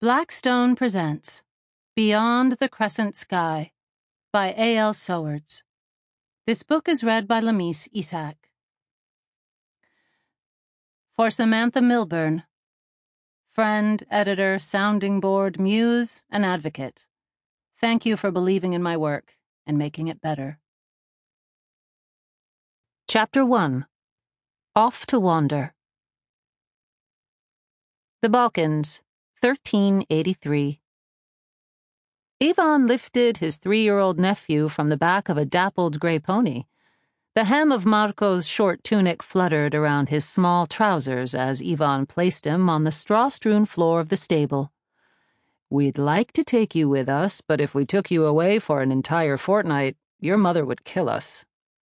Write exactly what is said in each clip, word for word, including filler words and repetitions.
Blackstone presents Beyond the Crescent Sky by A L Sowards. This book is read by Lamise Isaac. For Samantha Milburn, friend, editor, sounding board, muse, and advocate, thank you for believing in my work and making it better. Chapter one. Off to Wander. The Balkans, thirteen eighty-three. Ivan lifted his three-year-old nephew from the back of a dappled gray pony. The hem of Marco's short tunic fluttered around his small trousers as Ivan placed him on the straw-strewn floor of the stable. "We'd like to take you with us, but if we took you away for an entire fortnight, your mother would kill us.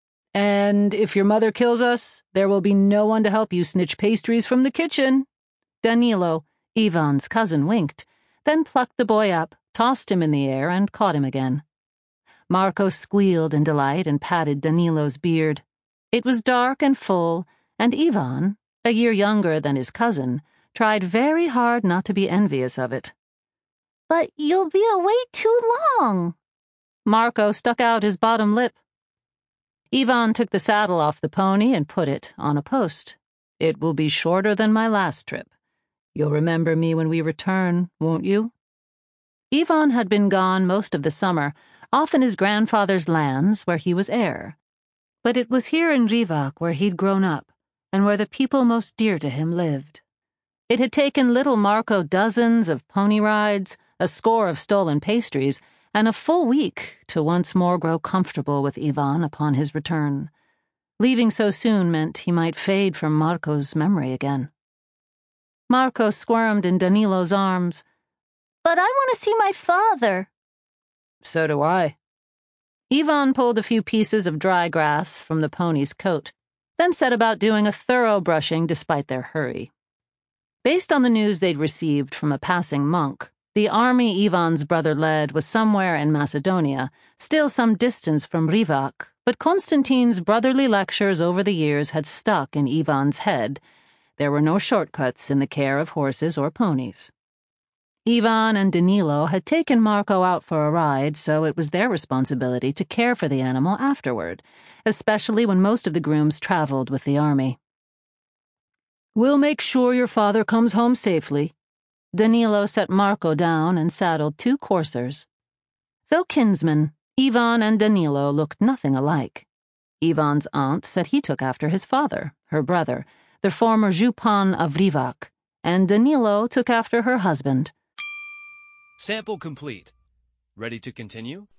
And if your mother kills us, there will be no one to help you snitch pastries from the kitchen." Danilo, Ivan's cousin, winked, then plucked the boy up, tossed him in the air, and caught him again. Marco squealed in delight and patted Danilo's beard. It was dark and full, and Ivan, a year younger than his cousin, tried very hard not to be envious of it. "But you'll be away too long." Marco stuck out his bottom lip. Ivan took the saddle off the pony and put it on a post. "It will be shorter than my last trip. You'll remember me when we return, won't you?" Ivan had been gone most of the summer, off in his grandfather's lands where he was heir. But it was here in Rivak where he'd grown up, and where the people most dear to him lived. It had taken little Marco dozens of pony rides, a score of stolen pastries, and a full week to once more grow comfortable with Ivan upon his return. Leaving so soon meant he might fade from Marco's memory again. Marco squirmed in Danilo's arms. "But I want to see my father." "So do I." Ivan pulled a few pieces of dry grass from the pony's coat, then set about doing a thorough brushing despite their hurry. Based on the news they'd received from a passing monk, the army Ivan's brother led was somewhere in Macedonia, still some distance from Rivak, but Konstantin's brotherly lectures over the years had stuck in Ivan's head. There were no shortcuts in the care of horses or ponies. Ivan and Danilo had taken Marco out for a ride, so it was their responsibility to care for the animal afterward, especially when most of the grooms traveled with the army. "We'll make sure your father comes home safely." Danilo set Marco down and saddled two coursers. Though kinsmen, Ivan and Danilo looked nothing alike. Ivan's aunt said he took after his father, her brother, the former Jupan of Rivak, and Danilo took after her husband. Sample complete. Ready to continue?